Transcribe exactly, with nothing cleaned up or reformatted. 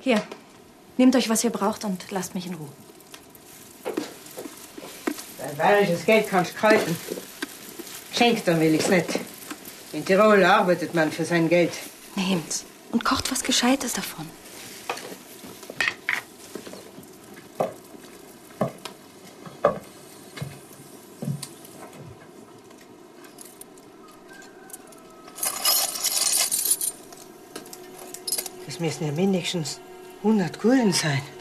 Hier, nehmt euch, was ihr braucht und lasst mich in Ruhe. Dein bayerisches Geld kannst du halten. Schenkt, dann will ich's nicht. In Tirol arbeitet man für sein Geld. Nehmt's und kocht was Gescheites davon. Das müssen ja mindestens hundert Gulden sein.